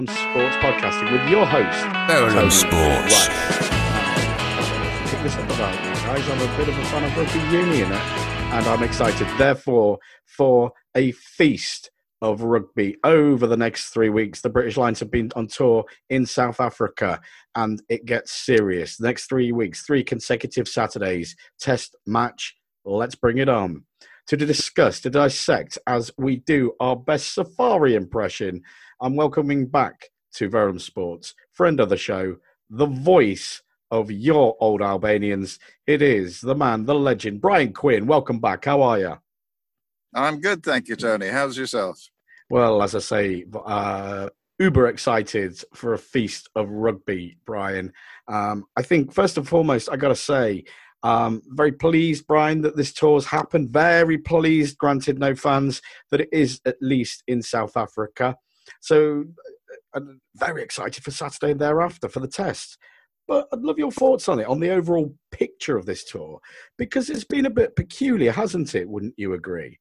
Sports Podcasting with your host, Verulam Sports. Pick this up about you guys. I'm a bit of a fan of rugby union, and I'm excited, therefore, for a feast of rugby over the next 3 weeks. The British Lions have been on tour in South Africa, and it gets serious. The next 3 weeks, 3 consecutive Saturdays, test match. Let's bring it on. To discuss, to dissect, as we do our best safari impression, I'm welcoming back to Verulam Sports, friend of the show, the voice of your old Albanians. It is the man, the legend, Brian Quinn. Welcome back. How are you? I'm good, thank you, Tony. How's yourself? Well, as I say, uber excited for a feast of rugby, Brian. I think, first and foremost, I got to say, very pleased, Brian, that this tour's happened. Very pleased, granted no fans, that it is at least in South Africa. So I'm very excited for Saturday and thereafter for the test. But I'd love your thoughts on it, on the overall picture of this tour, because it's been a bit peculiar, hasn't it? Wouldn't you agree?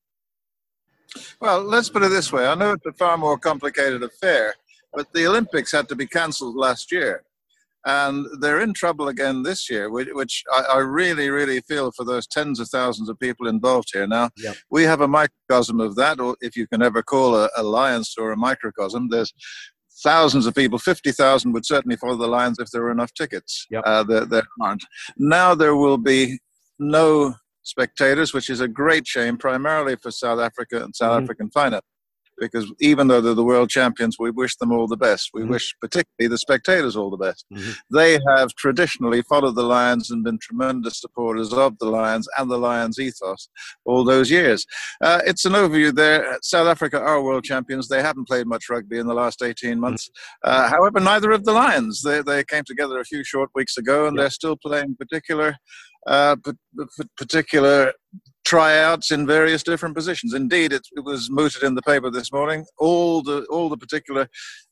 Well, let's put it this way. I know it's a far more complicated affair, but the Olympics had to be cancelled last year. And they're in trouble again this year, which I really, really feel for those tens of thousands of people involved here. Now, We have a microcosm of that, or if you can ever call a Lions tour a microcosm. There's thousands of people. 50,000 would certainly follow the Lions if there were enough tickets. There aren't. Now there will be no spectators, which is a great shame, primarily for South Africa and South African finance. Because even though they're the world champions, we wish them all the best. We wish particularly the spectators all the best. They have traditionally followed the Lions and been tremendous supporters of the Lions and the Lions ethos all those years. It's an overview there. South Africa are world champions. They haven't played much rugby in the last 18 months. However, neither of the Lions. They came together a few short weeks ago, and they're still playing particular tryouts in various different positions. Indeed, it was mooted in the paper this morning. All the particular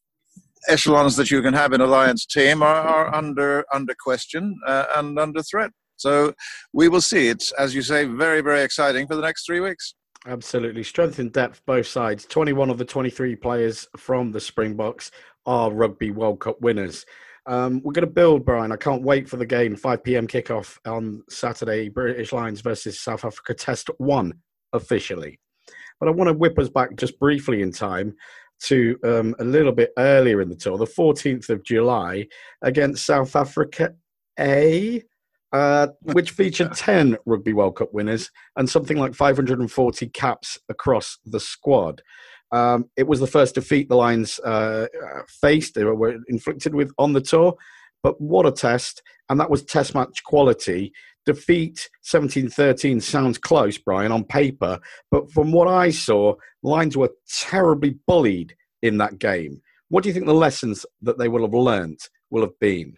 echelons that you can have in a Lions team are under question and under threat. So we will see. It's, as you say, very, very exciting for the next 3 weeks. Absolutely. Strength and depth, both sides. 21 of the 23 players from the Springboks are Rugby World Cup winners. We're going to build, Brian. I can't wait for the game. 5 p.m. kickoff on Saturday. British Lions versus South Africa. Test 1 officially. But I want to whip us back just briefly in time to a little bit earlier in the tour, the 14th of July, against South Africa A, which featured 10 Rugby World Cup winners and something like 540 caps across the squad. It was the first defeat the Lions faced. They were inflicted with on the tour. But what a test. And that was test match quality. Defeat 17-13 sounds close, Brian, on paper. But from what I saw, Lions were terribly bullied in that game. What do you think the lessons that they will have learnt will have been?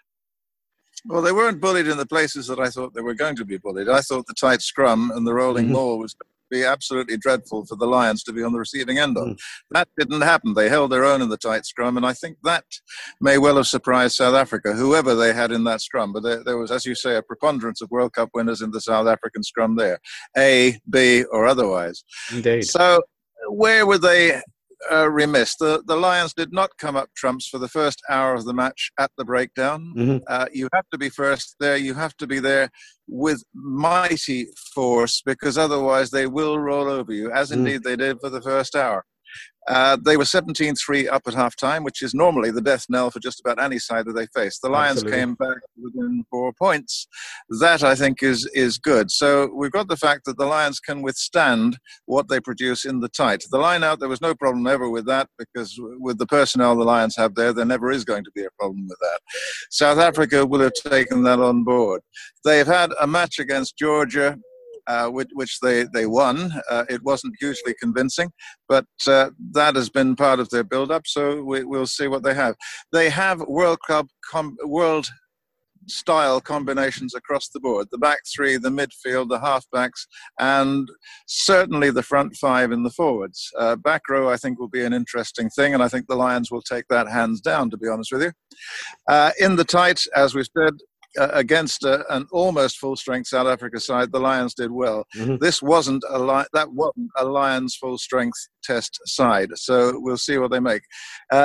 Well, they weren't bullied in the places that I thought they were going to be bullied. I thought the tight scrum and the rolling maul was be absolutely dreadful for the Lions to be on the receiving end of. That didn't happen. They held their own in the tight scrum, and I think that may well have surprised South Africa, whoever they had in that scrum. But there was, as you say, a preponderance of World Cup winners in the South African scrum there, A, B, or otherwise. Indeed. So where were they remiss? The Lions did not come up trumps for the first hour of the match at the breakdown. You have to be first there. You have to be there with mighty force, because otherwise they will roll over you, as indeed they did for the first hour. They were 17-3 up at half-time, which is normally the death knell for just about any side that they face. The Lions came back within 4 points. That, I think, is good. So we've got the fact that the Lions can withstand what they produce in the tight. The line-out, there was no problem ever with that, because with the personnel the Lions have there never is going to be a problem with that. South Africa will have taken that on board. They've had a match against Georgia, which they won. It wasn't hugely convincing, but that has been part of their build-up, so we'll see what they have. They have World style combinations across the board: the back three, the midfield, the halfbacks, and certainly the front five in the forwards. Back row, I think, will be an interesting thing, and I think the Lions will take that hands down, to be honest with you. In the tight, as we've said, against an almost full-strength South Africa side, the Lions did well. This wasn't that wasn't a Lions full-strength test side, so we'll see what they make.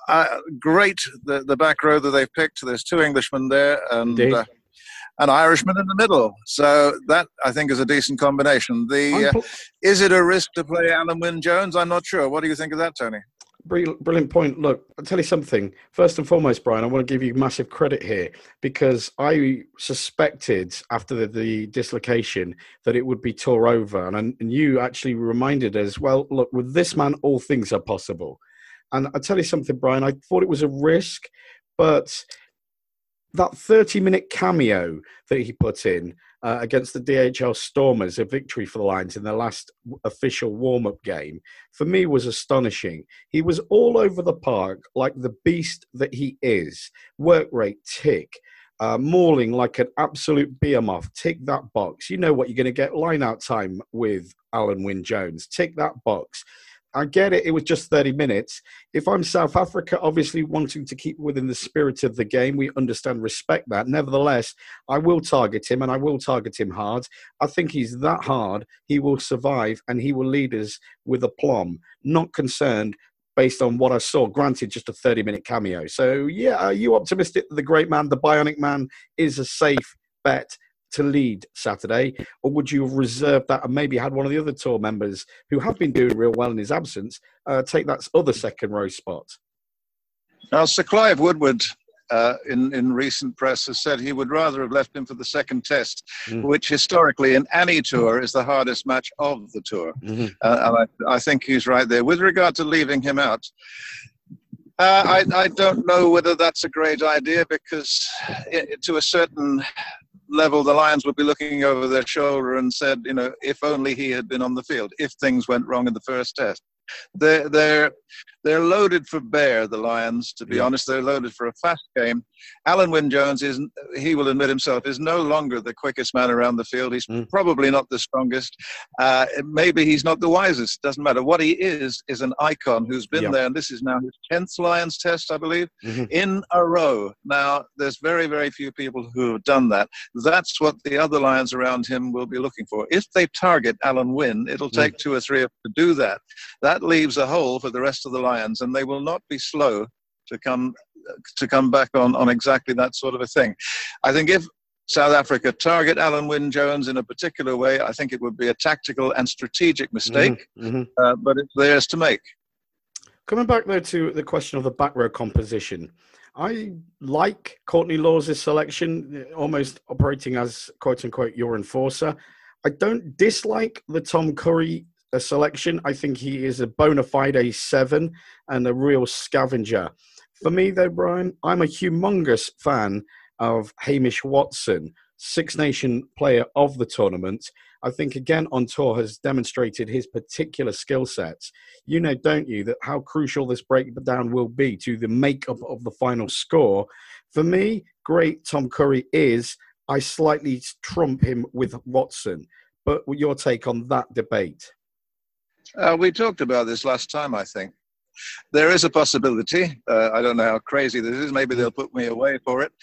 great, the back row that they've picked. There's two Englishmen there and Indeed. an Irishman in the middle. So that, I think, is a decent combination. Is it a risk to play Alan Wynne-Jones? I'm not sure. What do you think of that, Tony? Brilliant point. Look, I'll tell you something. First and foremost, Brian, I want to give you massive credit here because I suspected after the dislocation that it would be tore over. And you actually reminded us, well, look, with this man, all things are possible. And I'll tell you something, Brian, I thought it was a risk, but that 30-minute cameo that he put in against the DHL Stormers, a victory for the Lions in their last official warm-up game, for me was astonishing. He was all over the park like the beast that he is. Work rate, tick. Mauling like an absolute behemoth, tick that box. You know what you're going to get line-out time with Alan Wynne-Jones. Tick that box. I get it. It was just 30 minutes. If I'm South Africa, obviously wanting to keep within the spirit of the game, we understand, respect that. Nevertheless, I will target him and I will target him hard. I think he's that hard. He will survive and he will lead us with aplomb. Not concerned based on what I saw. Granted, just a 30-minute cameo. So, yeah, are you optimistic that the great man, the Bionic Man, is a safe bet to lead Saturday, or would you have reserved that and maybe had one of the other tour members who have been doing real well in his absence take that other second row spot? Now, Sir Clive Woodward in recent press has said he would rather have left him for the second test, which historically in any tour is the hardest match of the tour. And I think he's right there. With regard to leaving him out, I don't know whether that's a great idea because to a certain level, the Lions would be looking over their shoulder and said, you know, if only he had been on the field, if things went wrong in the first test. They're loaded for bear, the Lions, to be honest. They're loaded for a fast game. Alan Wynne-Jones, he will admit himself, is no longer the quickest man around the field. He's probably not the strongest. Maybe he's not the wisest. Doesn't matter. What he is an icon who's been there, and this is now his 10th Lions test, I believe, in a row. Now, there's very, very few people who have done that. That's what the other Lions around him will be looking for. If they target Alan Wynne, it'll take 2 or 3 of them to do that. That leaves a hole for the rest of the Lions, and they will not be slow to come back on exactly that sort of a thing. I think if South Africa target Alan Wynne-Jones in a particular way, I think it would be a tactical and strategic mistake, but it's theirs to make. Coming back, though, to the question of the back row composition, I like Courtney Lawes' selection, almost operating as, quote-unquote, your enforcer. I don't dislike the Tom Curry selection. I think he is a bona fide 7 and a real scavenger. For me, though, Brian, I'm a humongous fan of Hamish Watson, Six Nation player of the tournament. I think, again, on tour has demonstrated his particular skill sets. You know, don't you, that how crucial this breakdown will be to the makeup of the final score. For me, great Tom Curry is, I slightly trump him with Watson. But your take on that debate? We talked about this last time, I think. There is a possibility. I don't know how crazy this is. Maybe they'll put me away for it.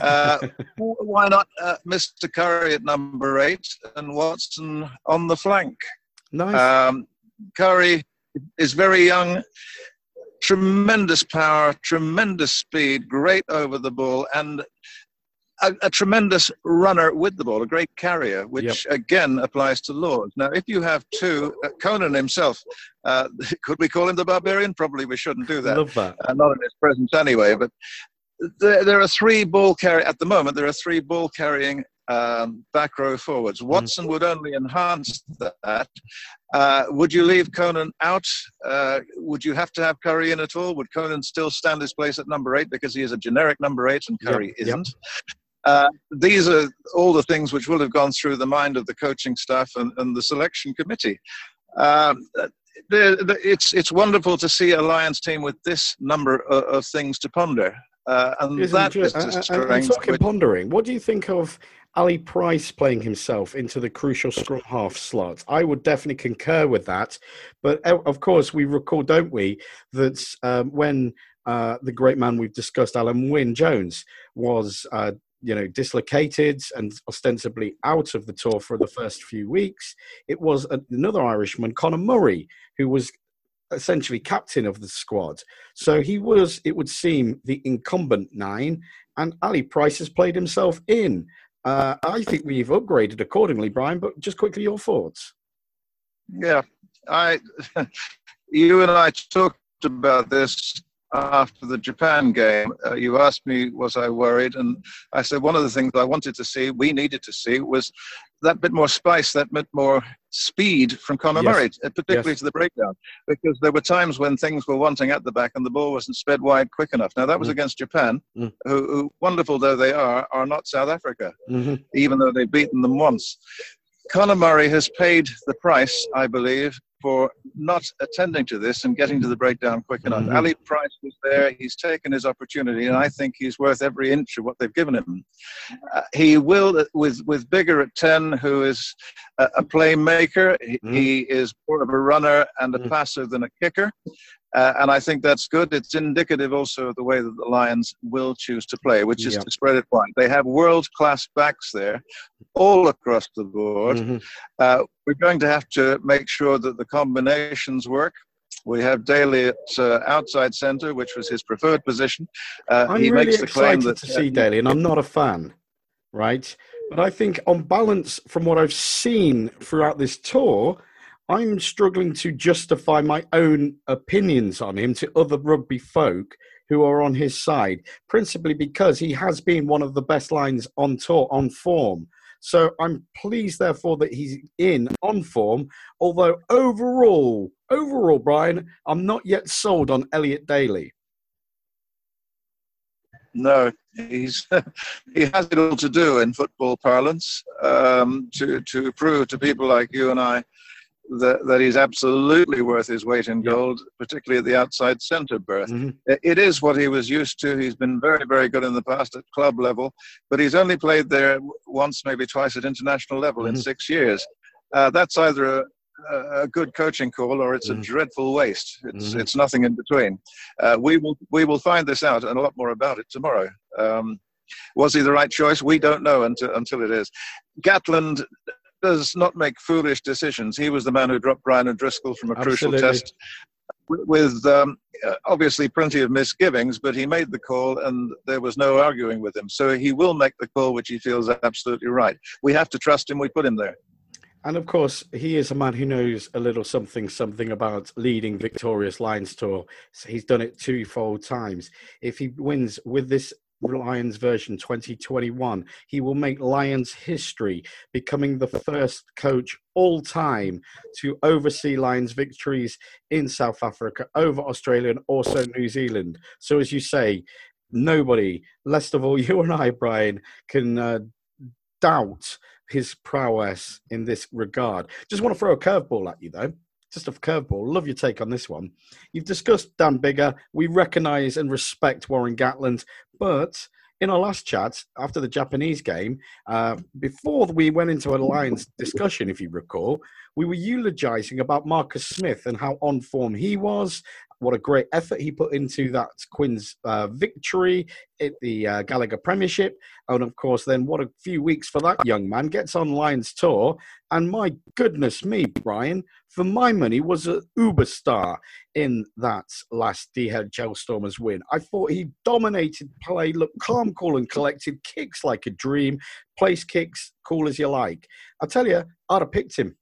Why not Mr. Curry at number 8 and Watson on the flank? Nice. Curry is very young, tremendous power, tremendous speed, great over the ball, and a tremendous runner with the ball, a great carrier, which again applies to Lawes. Now, if you have 2, Conan himself, could we call him the Barbarian? Probably we shouldn't do that. I love that. Not in his presence anyway, but there are 3 ball carry at the moment. There are 3 ball carrying back row forwards. Watson would only enhance that. Would you leave Conan out? Would you have to have Curry in at all? Would Conan still stand his place at number 8 because he is a generic number 8 and Curry isn't? These are all the things which will have gone through the mind of the coaching staff and the selection committee. It's wonderful to see a Lions team with this number of things to ponder. And that is the strength. Talking pondering, what do you think of Ali Price playing himself into the crucial scrum half slot? I would definitely concur with that. But of course, we recall, don't we, that when the great man we've discussed, Alan Wynne-Jones, was dislocated and ostensibly out of the tour for the first few weeks, it was another Irishman, Conor Murray, who was essentially captain of the squad. So he was, it would seem, the incumbent 9, and Ali Price has played himself in. I think we've upgraded accordingly, Brian, but just quickly, your thoughts. Yeah, you and I talked about this after the Japan game. You asked me, was I worried? And I said one of the things I wanted to see, we needed to see, was that bit more spice, that bit more speed from Conor Murray, particularly to the breakdown, because there were times when things were wanting at the back and the ball wasn't sped wide quick enough. Now, that was against Japan, who, wonderful though they are not South Africa, even though they've beaten them once. Conor Murray has paid the price, I believe, for not attending to this and getting to the breakdown quick enough. Ali Price was there. He's taken his opportunity, and I think he's worth every inch of what they've given him. He will, with Biggar at 10, who is a playmaker. He is more of a runner and a passer than a kicker. And I think that's good. It's indicative also of the way that the Lions will choose to play, which is to spread it wide. They have world-class backs there all across the board. We're going to have to make sure that the combinations work. We have Daly at outside centre, which was his preferred position. I'm he really makes the claim excited that, to see Daly, and I'm not a fan, right? But I think on balance, from what I've seen throughout this tour, I'm struggling to justify my own opinions on him to other rugby folk who are on his side, principally because he has been one of the best lines on tour, on form. So I'm pleased, therefore, that he's on form, although overall, Brian, I'm not yet sold on Elliot Daly. No, he has it all to do in football parlance to prove to people like you and I that he's absolutely worth his weight in gold, particularly at the outside centre berth. It is what he was used to. He's been very, very good in the past at club level, but he's only played there once, maybe twice at international level in 6 years. That's either a good coaching call or it's a dreadful waste. It's nothing in between. We will find this out and a lot more about it tomorrow. Was he the right choice? We don't know until it is. Gatland does not make foolish decisions. He was the man who dropped Brian O'Driscoll from a crucial test with obviously plenty of misgivings, but he made the call and there was no arguing with him. So he will make the call which he feels absolutely right. We have to trust him. We put him there. And of course, he is a man who knows a little something about leading victorious Lions tour. So he's done it twofold times. If he wins with this Lions version 2021, he will make Lions history, becoming the first coach all time to oversee Lions victories in South Africa, over Australia and also New Zealand. So as you say, nobody, least of all you and I, Brian, can doubt his prowess in this regard. Just want to throw a curveball at you, though. Just a curveball. Love your take on this one. You've discussed Dan Biggar. We recognise and respect Warren Gatland. But in our last chat, after the Japanese game, before we went into a Lions discussion, if you recall, we were eulogising about Marcus Smith and how on form he was, what a great effort he put into that Quins victory at the Gallagher Premiership. And of course, then what a few weeks for that young man, gets on Lions tour. And my goodness me, Brian, for my money, was an uber star in that last DHL Stormers win. I thought he dominated play, looked calm, cool and collected, kicks like a dream, place kicks, cool as you like. I tell you, I'd have picked him.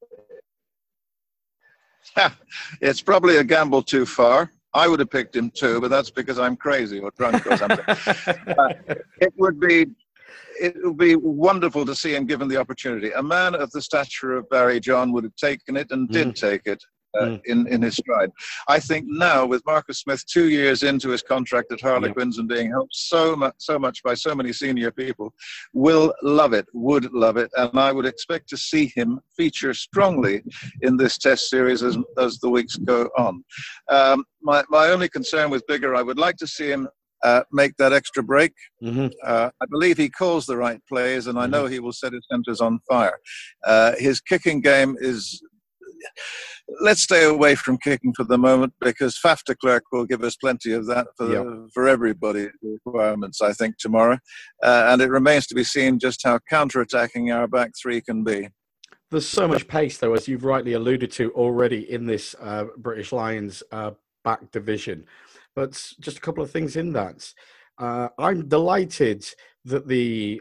It's probably a gamble too far. I would have picked him too, but that's because I'm crazy or drunk or something. It would be wonderful to see him given the opportunity. A man of the stature of Barry John would have taken it and did take it in his stride. I think now, with Marcus Smith 2 years into his contract at Harlequins and being helped so much by so many senior people, would love it, and I would expect to see him feature strongly in this test series as the weeks go on. My only concern with Biggar, I would like to see him make that extra break. I believe he calls the right plays, and I know he will set his centres on fire. His kicking game is... Let's stay away from kicking for the moment, because Faf de Klerk will give us plenty of that for everybody's requirements, I think, tomorrow. And it remains to be seen just how counter-attacking our back three can be. There's so much pace, though, as you've rightly alluded to already in this British Lions back division. But just a couple of things in that. I'm delighted that the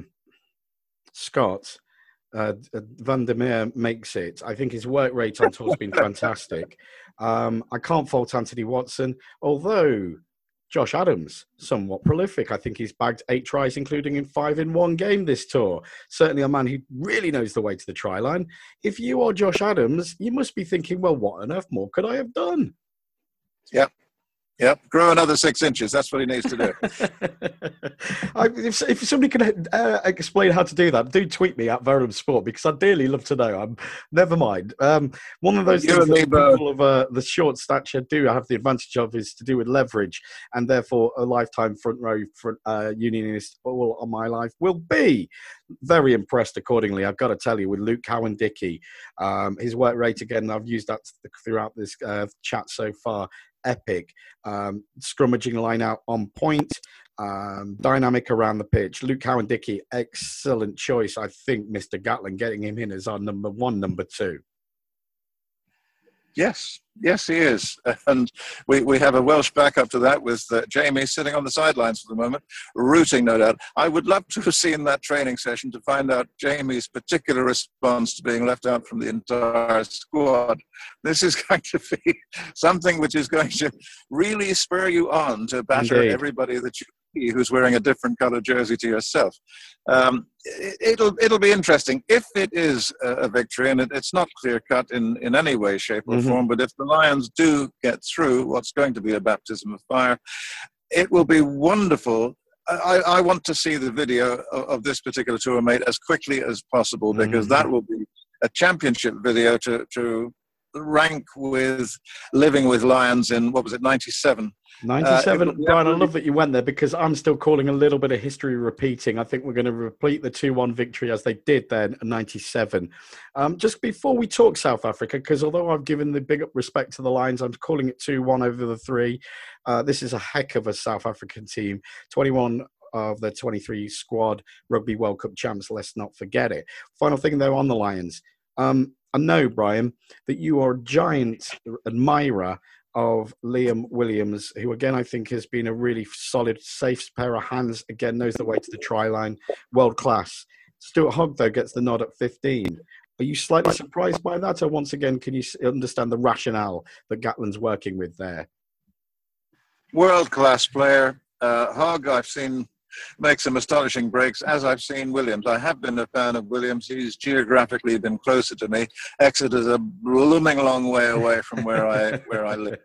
Scott, Van der Meer, makes it. I think his work rate on tour has been fantastic. I can't fault Anthony Watson, although Josh Adams, somewhat prolific. I think he's bagged 8 tries, including in 5 in one game this tour. Certainly a man who really knows the way to the try line. If you are Josh Adams, you must be thinking, well, what on earth more could I have done? Yep, grow another 6 inches. That's what he needs to do. If somebody can explain how to do that, do tweet me at Verum Sport, because I'd dearly love to know. Never mind. One of those things that people of the short stature do have the advantage of is to do with leverage, and therefore a lifetime front row unionist all of my life will be very impressed accordingly. I've got to tell you, with Luke Cowan-Dickie, his work rate, again, I've used that throughout this chat so far. Epic. Scrummaging line out on point, dynamic around the pitch. Luke Cowan-Dickie, excellent choice. I think Mr. Gatlin getting him in as our number 1, number 2. Yes, he is. And we have a Welsh backup to that with Jamie sitting on the sidelines for the moment, rooting, no doubt. I would love to have seen that training session to find out Jamie's particular response to being left out from the entire squad. This is going to be something which is going to really spur you on to batter everybody that you see who's wearing a different colour jersey to yourself. It'll be interesting. If it is a victory, and it's not clear-cut in any way, shape or form, but if the Lions do get through what's going to be a baptism of fire, it will be wonderful. I want to see the video of this particular tour made as quickly as possible, because that will be a championship video to rank with Living with Lions in, what was it, 97? 97, Brian, I love that you went there, because I'm still calling a little bit of history repeating. I think we're going to repeat the 2-1 victory as they did then in 97. Just before we talk South Africa, because although I've given the big up respect to the Lions, I'm calling it 2-1 over the 3. This is a heck of a South African team. 21 of the 23 squad Rugby World Cup champs, let's not forget it. Final thing, though, on the Lions. I know, Brian, that you are a giant admirer of Liam Williams, who, again, I think has been a really solid, safe pair of hands. Again, knows the way to the try line. World class. Stuart Hogg, though, gets the nod at 15. Are you slightly surprised by that? Or once again, can you understand the rationale that Gatland's working with there? World class player. Hogg, I've seen make some astonishing breaks, as I've seen Williams. I have been a fan of Williams. He's geographically been closer to me. Exeter's a blooming long way away from where I live.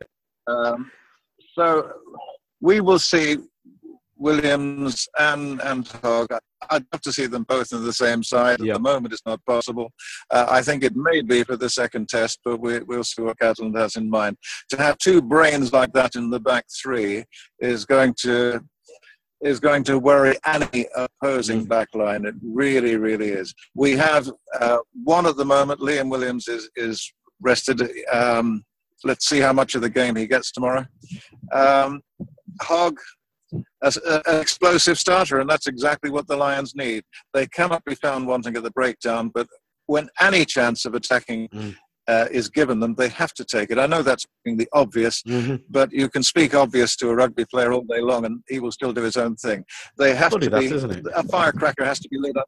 So we will see Williams and Hogg. I'd love to see them both in the same side. At the moment, it's not possible. I think it may be for the second test, but we'll see what Gatland has in mind. To have 2 brains like that in the back 3 is going to worry any opposing backline. It really, really is. We have one at the moment. Liam Williams is rested. Let's see how much of the game he gets tomorrow. Hogg, an explosive starter, and that's exactly what the Lions need. They cannot be found wanting at the breakdown, but when any chance of attacking is given them, they have to take it. I know that's the obvious, but you can speak obvious to a rugby player all day long and he will still do his own thing. They have to be, a firecracker has to be lit up.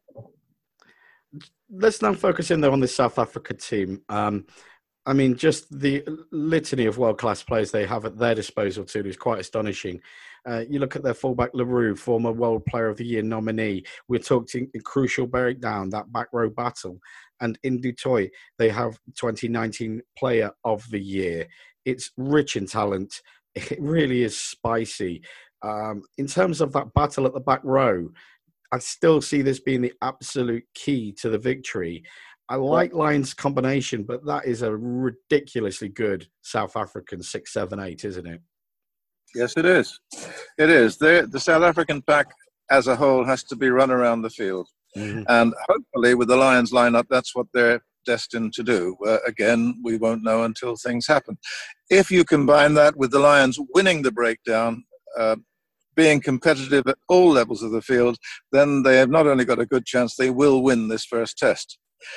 Let's now focus in, though, on the South Africa team. I mean, just the litany of world-class players they have at their disposal, too, is quite astonishing. You look at their fullback, Leroux, former World Player of the Year nominee. We're talking a crucial breakdown, that back row battle. And in Du Toit, they have 2019 Player of the Year. It's rich in talent. It really is spicy. In terms of that battle at the back row, I still see this being the absolute key to the victory. I like Lions' combination, but that is a ridiculously good South African 6-7-8, isn't it? Yes, it is. It is. The South African pack as a whole has to be run around the field. And hopefully with the Lions lineup, that's what they're destined to do. Again, we won't know until things happen. If you combine that with the Lions winning the breakdown, being competitive at all levels of the field, then they have not only got a good chance, they will win this first test.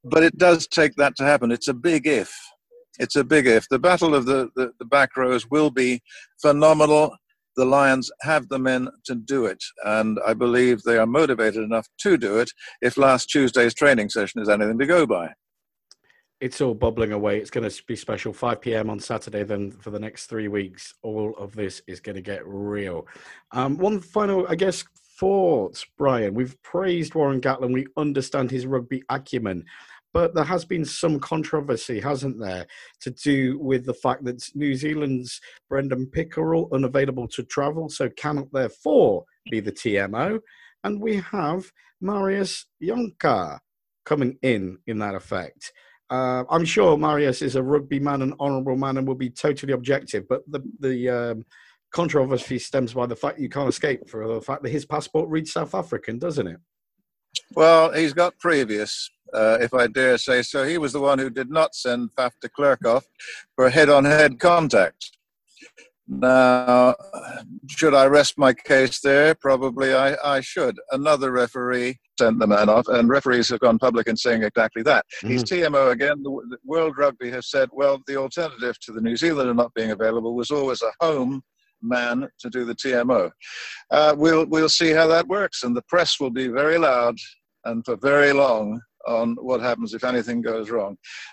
but it does take that to happen. It's a big if. It's a big if. The battle of the back rows will be phenomenal. The Lions have the men to do it, and I believe they are motivated enough to do it if last Tuesday's training session is anything to go by. It's all bubbling away. It's going to be special. 5 p.m. on Saturday. Then for the next 3 weeks, all of this is going to get real. One final, I guess, thought, Brian. We've praised Warren Gatland. We understand his rugby acumen. But there has been some controversy, hasn't there, to do with the fact that New Zealand's Brendan Pickerel unavailable to travel, so cannot therefore be the TMO. And we have Marius Jonker coming in that effect. I'm sure Marius is a rugby man, an honourable man, and will be totally objective. But the controversy stems by the fact you can't escape for the fact that his passport reads South African, doesn't it? Well, he's got previous, if I dare say so. He was the one who did not send Faf de Klerk off for head-on-head contact. Now, should I rest my case there? Probably I should. Another referee sent the man off, and referees have gone public in saying exactly that. Mm-hmm. He's TMO again. The World Rugby has said, well, the alternative to the New Zealander not being available was always a home man to do the TMO. We'll see how that works, and the press will be very loud and for very long on what happens if anything goes wrong.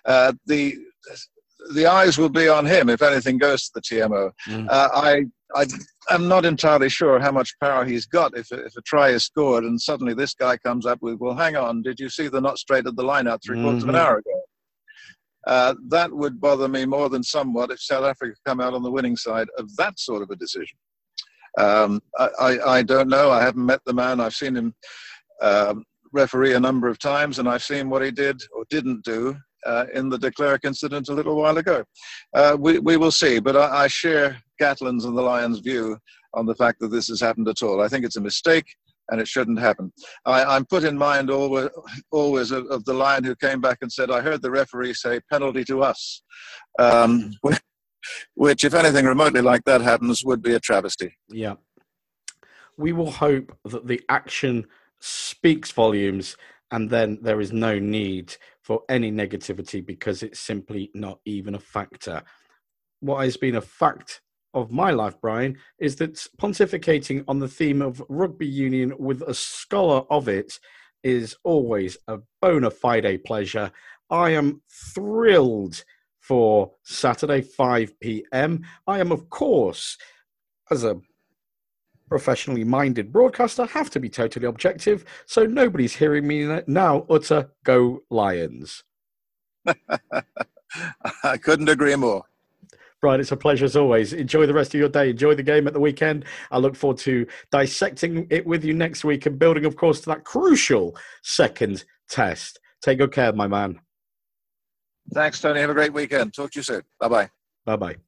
The eyes will be on him if anything goes to the TMO. I'm not entirely sure how much power he's got if a try is scored and suddenly this guy comes up with, well, hang on, did you see the not straight at the line out 3/4 of an hour ago? That would bother me more than somewhat if South Africa come out on the winning side of that sort of a decision. I don't know. I haven't met the man. I've seen him referee a number of times, and I've seen what he did or didn't do in the de Klerk incident a little while ago. We will see, but I share Gatland's and the Lions' view on the fact that this has happened at all. I think it's a mistake, and it shouldn't happen. I'm put in mind always of the Lion who came back and said, I heard the referee say penalty to us, which, if anything remotely like that happens, would be a travesty. Yeah. We will hope that the action speaks volumes, and then there is no need for any negativity because it's simply not even a factor. What has been a fact of my life, Brian, is that pontificating on the theme of rugby union with a scholar of it is always a bona fide pleasure. I am thrilled for Saturday, 5 p.m. I am, of course, as a professionally minded broadcaster, have to be totally objective, so nobody's hearing me now utter "Go Lions." I couldn't agree more. Brian, it's a pleasure as always. Enjoy the rest of your day. Enjoy the game at the weekend. I look forward to dissecting it with you next week and building, of course, to that crucial second test. Take good care, my man. Thanks, Tony. Have a great weekend. Talk to you soon. Bye-bye. Bye-bye.